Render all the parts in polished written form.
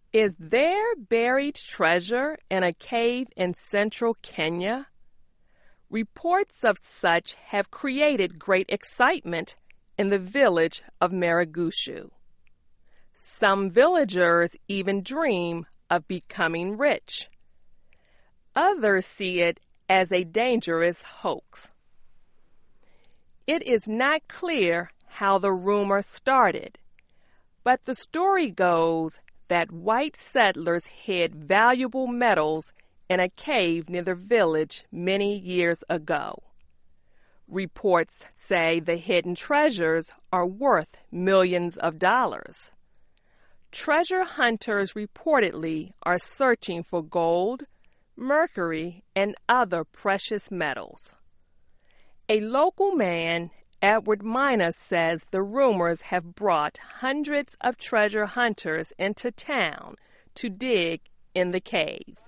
Is there buried treasure in a cave in central Kenya? Reports of such have created great excitement in the village of Maragushu. Some villagers even dream of becoming rich. Others see it as a dangerous hoax. It is not clear how the rumor started, but the story goes that white settlers hid valuable metals in a cave near the village many years ago. Reports say the hidden treasures are worth millions of dollars. Treasure hunters reportedly are searching for gold, mercury, and other precious metals. A local man, Edward Mina, says the rumors have brought hundreds of treasure hunters into town to dig in the cave.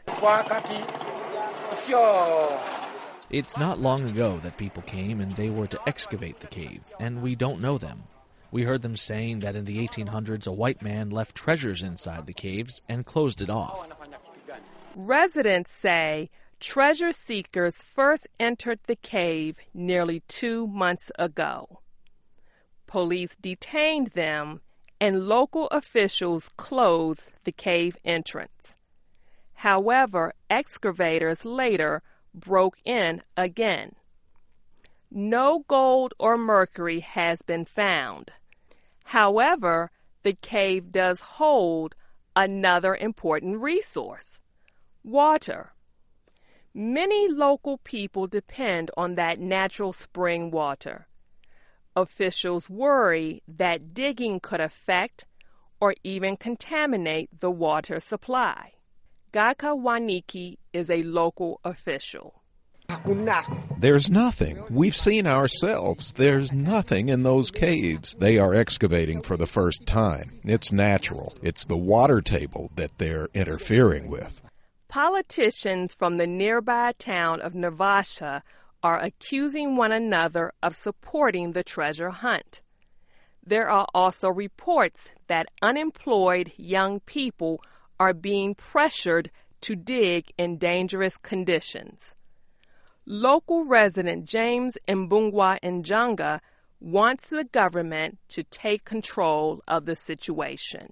It's not long ago that people came and they were to excavate the cave, and we don't know them. We heard them saying that in the 1800s a white man left treasures inside the caves and closed it off. Residents say treasure seekers first entered the cave nearly 2 months ago. Police detained them, and local officials closed the cave entrance. However, excavators later broke in again. No gold or mercury has been found. However, the cave does hold another important resource: water. Many local people depend on that natural spring water. Officials worry that digging could affect or even contaminate the water supply. Gaka Waniki is a local official. There's nothing. We've seen ourselves. There's nothing in those caves. They are excavating for the first time. It's natural. It's the water table that they're interfering with. Politicians from the nearby town of Naivasha are accusing one another of supporting the treasure hunt. There are also reports that unemployed young people are being pressured to dig in dangerous conditions. Local resident James Mbungwa Njanga wants the government to take control of the situation.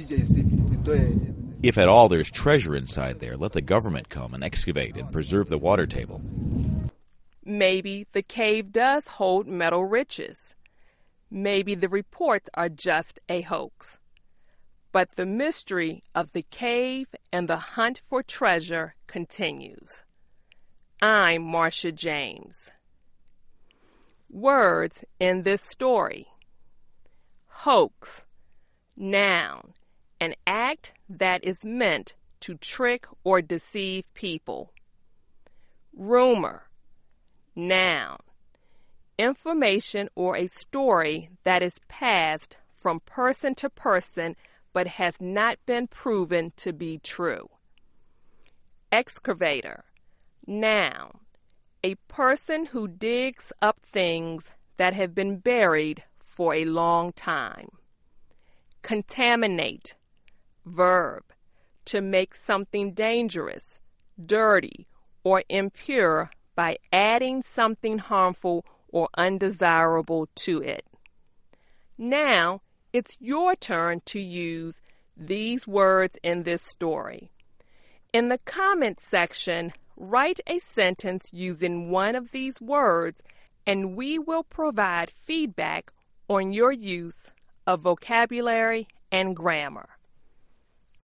If at all there's treasure inside there, let the government come and excavate and preserve the water table. Maybe the cave does hold metal riches. Maybe the reports are just a hoax. But the mystery of the cave and the hunt for treasure continues. I'm Marcia James. Words in this story: hoax, noun, an act that is meant to trick or deceive people. Rumor, noun, information or a story that is passed from person to person but has not been proven to be true. Excavator, noun, a person who digs up things that have been buried for a long time. Contaminate, verb, to make something dangerous, dirty, or impure by adding something harmful or undesirable to it. Now, it's your turn to use these words in this story. In the comments section, write a sentence using one of these words, and we will provide feedback on your use of vocabulary and grammar.